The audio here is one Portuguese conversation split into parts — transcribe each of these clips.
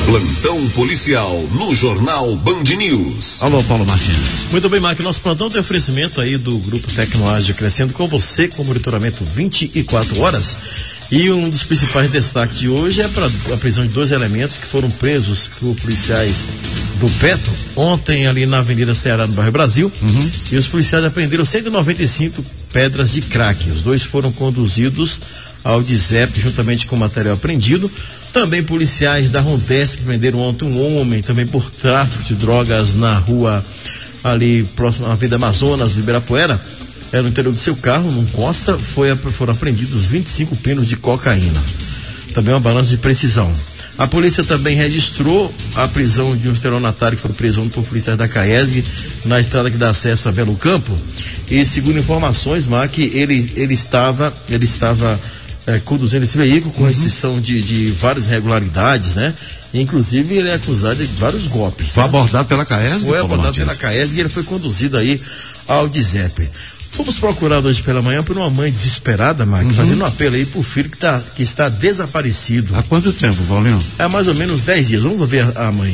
Plantão policial no Jornal Band News. Alô, Paulo Martins. Muito bem, Mark. Nosso plantão tem oferecimento aí do Grupo Tecnoágil Crescendo com você, com monitoramento 24 horas. E um dos principais destaques de hoje é para a prisão de 2 elementos que foram presos por policiais do Petro ontem ali na Avenida Ceará, no bairro Brasil. E os policiais apreenderam 195 pedras de crack. Os 2 foram conduzidos ao DIZEP juntamente com o material apreendido. Também policiais da Rondesp prenderam ontem um homem também por tráfico de drogas na rua ali próxima à Avenida Amazonas, do Ibirapuera. Era no interior do seu carro, num Costa, foram apreendidos 25 pinos de cocaína. Também uma balança de precisão. A polícia também registrou a prisão de um estelionatário que foi preso por policiais da CAESG na estrada que dá acesso a Belo Campo. E segundo informações, Mark, ele estava conduzindo esse veículo com restrição de várias irregularidades, né? Inclusive ele é acusado de vários golpes. Foi abordado pela CAESG? Foi abordado pela CAESG e ele foi conduzido aí ao DIZEP. Fomos procurados hoje pela manhã por uma mãe desesperada, Mark, fazendo um apelo aí pro filho que está desaparecido. Há quanto tempo, Paulinho? Há mais ou menos 10 dias. Vamos ouvir a mãe.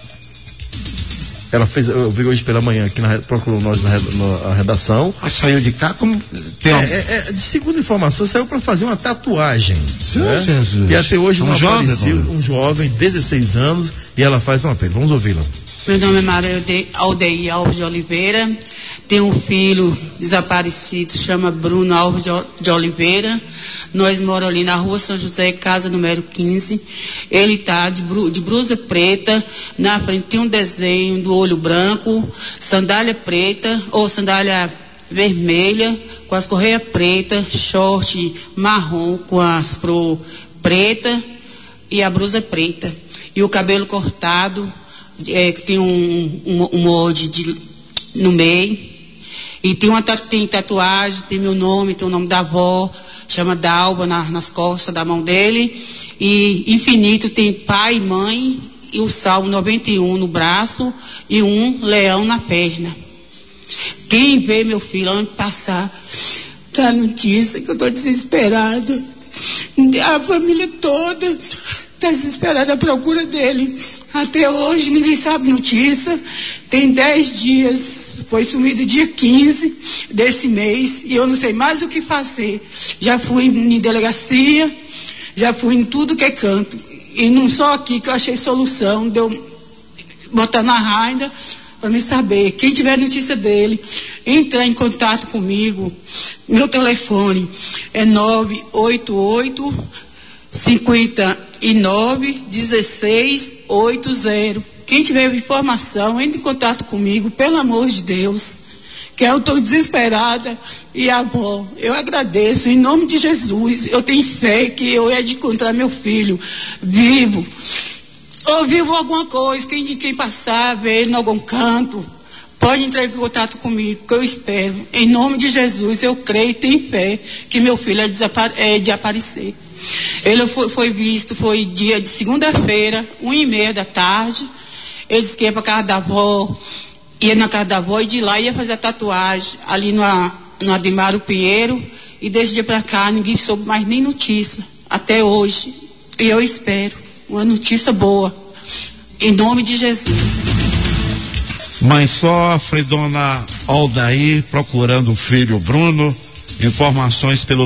Ela fez, eu vi hoje pela manhã aqui, procurou nós na redação. Mas saiu de cá como tem de segunda informação, saiu para fazer uma tatuagem. Né? Jesus. E até hoje não apareceu um jovem, 16 anos, e ela faz um apelo. Vamos ouvi-la. Meu nome é Maria Aldeia Alves de Oliveira. Tenho um filho desaparecido, chama Bruno Alves de Oliveira. Nós moramos ali na rua São José, casa número 15. Ele está de blusa preta, na frente tem um desenho do olho branco, sandália preta, ou sandália vermelha, com as correias pretas, short marrom com as pro preta e a blusa preta. E o cabelo cortado, que tem um molde no meio. E tem tatuagem, tem meu nome, tem o nome da avó, chama Dalva nas costas da mão dele. E infinito tem pai e mãe, e o Salmo 91 no braço e um leão na perna. Quem vê meu filho antes de passar, tá notícia que eu tô desesperada. A família toda está desesperada à procura dele. Até hoje ninguém sabe notícia. Tem 10 dias, foi sumido dia 15 desse mês e eu não sei mais o que fazer. Já fui em delegacia, já fui em tudo que é canto. E não só aqui que eu achei solução, deu botar na raida para me saber. Quem tiver notícia dele, entrar em contato comigo. Meu telefone é 988 59 16 80. Quem tiver informação, entre em contato comigo, pelo amor de Deus, que eu estou desesperada. E avó, eu agradeço em nome de Jesus. Eu tenho fé que eu ia de encontrar meu filho vivo, ou vivo alguma coisa. Quem passar, ver ele em algum canto, pode entrar em contato comigo, que eu espero. Em nome de Jesus, eu creio e tenho fé que meu filho é de aparecer. Ele foi visto, foi dia de segunda-feira, 1h30 da tarde. Ele disse que ia para casa da avó, ia na casa da avó e de lá ia fazer a tatuagem ali no Ademaro Pinheiro. E desse dia para cá ninguém soube mais nem notícia, até hoje. E eu espero uma notícia boa, em nome de Jesus. Mãe sofre, dona Aldair procurando o filho Bruno. Informações pelo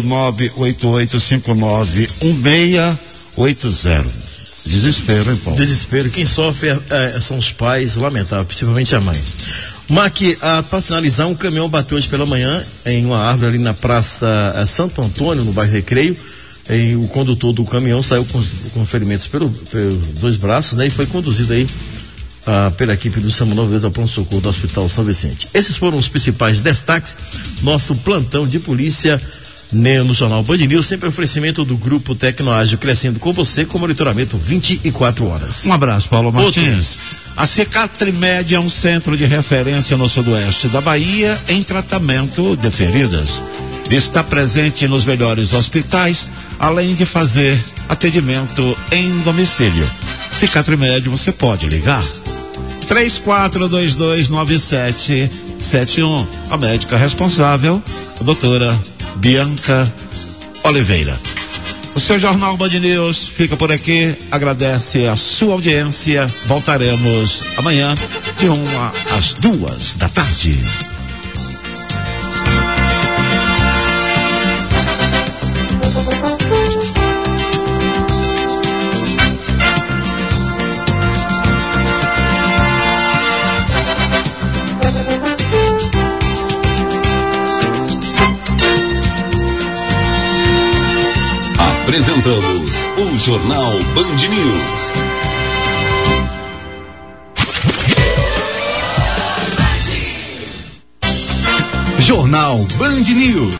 988591680. Desespero, hein, Paulo? Desespero. Quem sofre são os pais, lamentável, principalmente a mãe. Mark, para finalizar, um caminhão bateu hoje pela manhã em uma árvore ali na Praça Santo Antônio, no bairro Recreio. O condutor do caminhão saiu com ferimentos pelos 2 braços, né? E foi conduzido aí pela equipe do SAMU 92 ao pronto-socorro do Hospital São Vicente. Esses foram os principais destaques. Nosso plantão de polícia no Jornal Band News, sempre oferecimento do Grupo Tecnoágil Crescendo com você, com monitoramento 24 horas. Um abraço, Paulo Martins. A Cicatrimed é um centro de referência no sudoeste da Bahia em tratamento de feridas. Está presente nos melhores hospitais, além de fazer atendimento em domicílio. Cicatrimed, você pode ligar 34229771. A médica responsável, a doutora Bianca Oliveira. O seu Jornal Band News fica por aqui, agradece a sua audiência. Voltaremos amanhã de 1 às 2 da tarde. Apresentamos o Jornal Band News. Jornal Band News.